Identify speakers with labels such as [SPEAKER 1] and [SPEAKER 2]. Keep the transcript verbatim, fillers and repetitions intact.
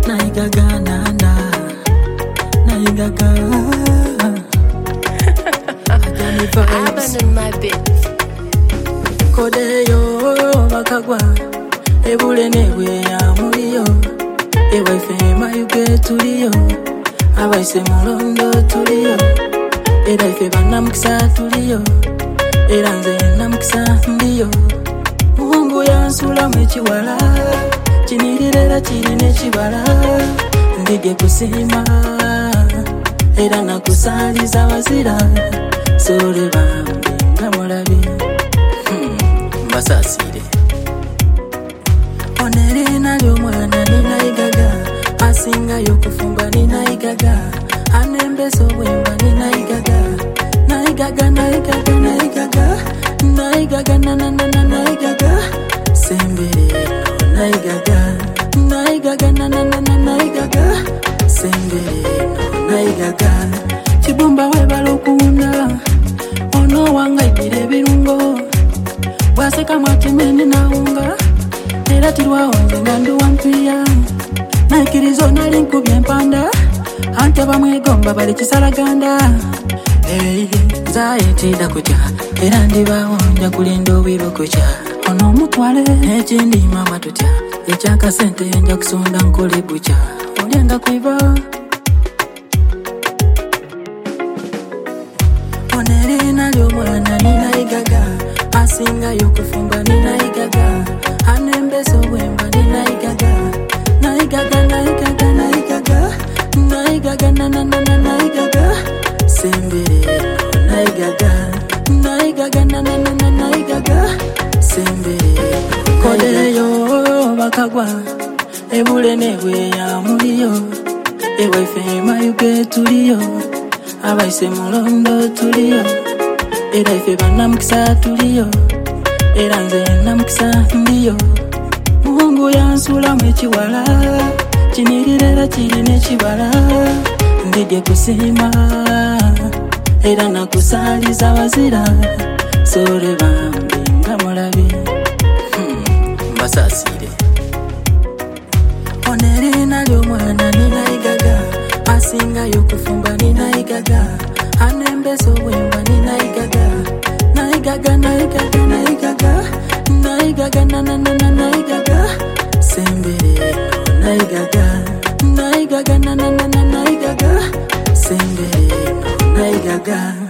[SPEAKER 1] naigaga nana naigaga
[SPEAKER 2] Abandon my bit.
[SPEAKER 1] Kodeyo bakagwa ebule nebwe ya muliyo ewe fema yuke tuliyo abaise mulondo tuliyo era ife banamukisa tuliyo era nze namukisa ndiyo Mungu yansula mwekiwala kinirira kirine kibala ndige kusima era nakusaliza wazira sole bambi nga mulabi mbasasire onerina ly'omwana ninaigaga asingayo kufumba ninaigaga anembeso bwemba ninaigaga naigaga naigaga naigaga naigaga nananana naigaga sembere naigaga naigaga nananana naigaga sembere naigaga kibumba webala okuwunda ono wangaibira ebirungo bwaseka mwatimeni nawunga era tirwawonze nga ndi wampiya naikirizo nali nkubye empanda ante bamwegomba bali kisalaganda Hey, nzayetida kutya era ndibawonja kulinda obwiro kutya ono omutwale n'ekindi mama tutya ekyakasente nja kusonda nkole bukya olyenga kwiba onerina ly'omwana ninaigaga asingayo kufumba ninaigaga anembeso bwemba ninaigaga naigaga naigaga naigaga naigaga nananana naigaga sembere naigaga naigaga nananana naigaga sembere kodeyo bakagwa ebule nebwe ya muliyo ewe fema yuke tuliyo abaise mulondo tuliyo era ife banamukisa tuliyo era nze namukisa ndiyo Mungu yansula mwekiwala kinirira kirine kibala ndige kusima era nakusaliza wazira sole bambi nga mulabi mbasasire onerina ly'omwana ninaigaga asingayo kufumba ninaigaga anembeso bwemba ninaigaga naigaga naigaga naigaga naigaga nananana naigaga sembere naigaga naigaga nananana naigaga sembere naigaga